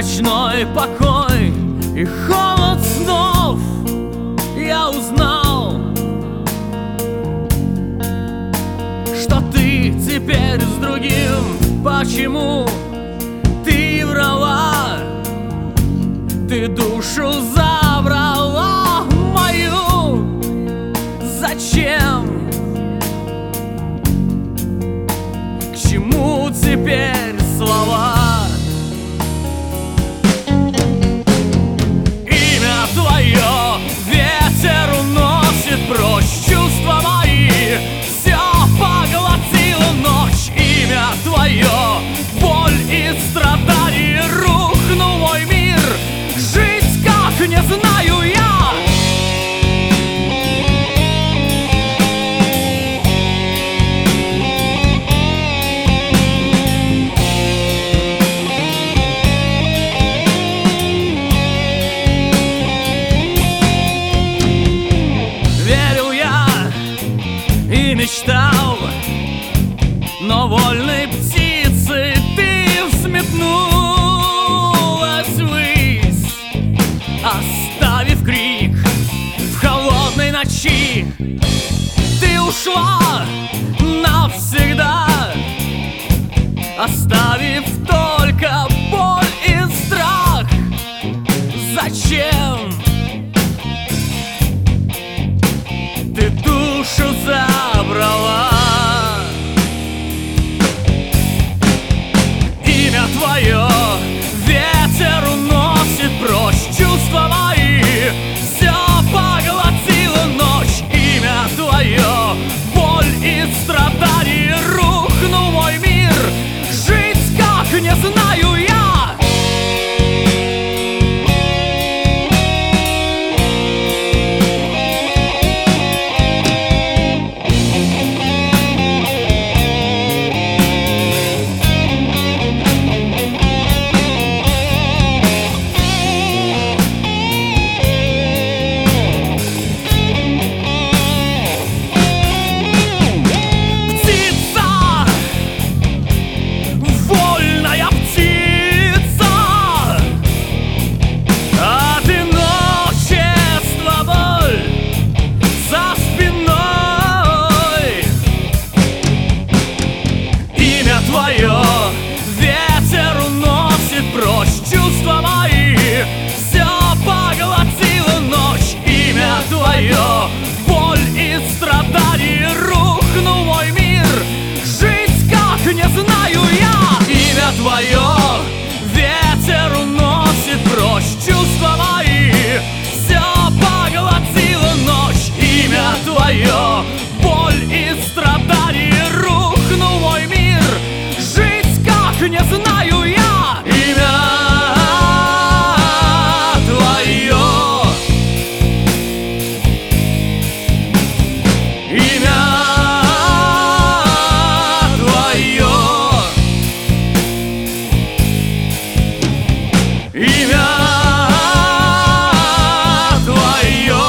ночной покой и холод снов. Я узнал, что ты теперь с другим. Почему ты врала? Ты душу забрала мою. Зачем? К чему теперь слова? Имя твое ветер уносит прочь, чувства мои все поглотила ночь. Имя твое боль и страдания, рухнул мой мир. Жить как не знаю я. Мечтал, но вольной птицей ты взметнулась ввысь, оставив крик в холодной ночи. Ты ушла навсегда, оставив только боль и страх. Зачем ты душу забрала? Имя твое ветер уносит прочь, чувства мои все поглотила ночь. Имя твое боль и страдания, рухнул мой мир. Жить как не знаю я. Твое ветер уносит прочь, чувства мои все поглотила ночь. Имя твое боль и страдания, рухнул мой мир. Жить как не знаю я. Имя твое ветер уносит прочь, чувства мои все поглотила ночь. Имя твое боль и страдания, рухнул мой мир. Не знаю я. Имя твое, имя твое, имя твое,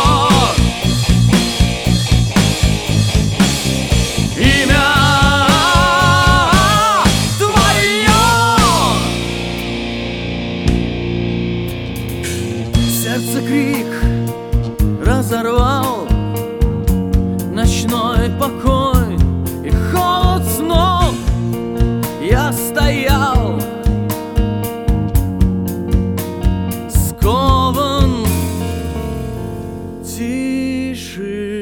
имя. Сердце крик разорвал, ночной покой и холод снов. Я стоял скован тишиной.